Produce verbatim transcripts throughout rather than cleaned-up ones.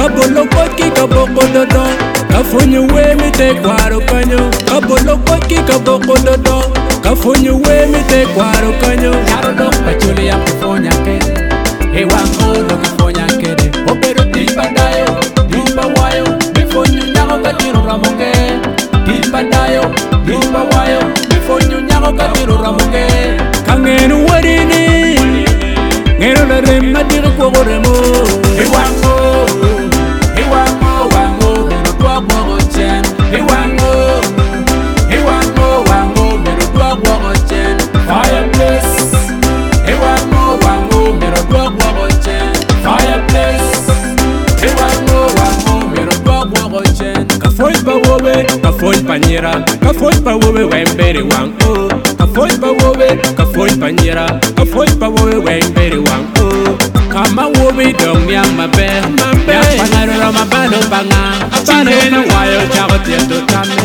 Kabolo koki kaboko dodo, kafunyu we mi te kwaro kanyo. Kabolo koki kaboko dodo, kafunyu we mi te kwaro kanyo. Yaro do pachuli ya mkifonya ke, hewa ngono kifonya kede. Operu tipa dayo, tipa wayo, bifonyu nyago katiru ramoke. Tipa dayo, tipa wayo, bifonyu nyago katiru ramoke. Kangenu warini, ngenu la rema diri kwa goremo. Hewa ngo, hewa ngo wango, mero kwa kwa chen. Hewa ngo, hewa ngo wango, mero kwa kwa chen. Fireplace, hewa ngo wango, mero kwa kwa chen. Fireplace, hewa ngo wango, mero kwa kwa chen. Kafoy pa wowe, kafoy pa nyira, kafoy pa wowe wembere wango. Kafoy pa wowe, kafoy pa nyira, kafoy pa wowe wembere wango. Kama wowe dong yang mabe, mabe. Yang pangaru rama bano banga, abano na wayo jago tiendo tame.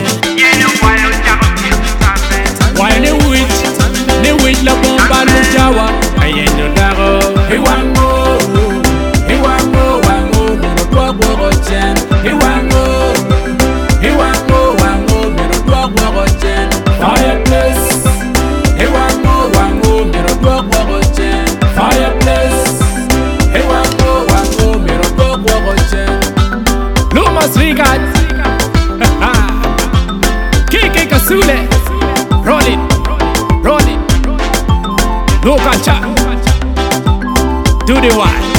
Wayo ne witch, ne witch la bomba no jawa, ayeno dago. Hey wango, hey wango wango, mero kwa kwa chen. Hey wango, hey wango wango, mero kwa kwa chen. Fireplace, hey wango wango, mero kwa kwa chen. Fireplace, hey wango wango, mero kwa kwa chen. Lumas Rigat, Kike Kasule, roll it, roll it. No catch up. Do the one.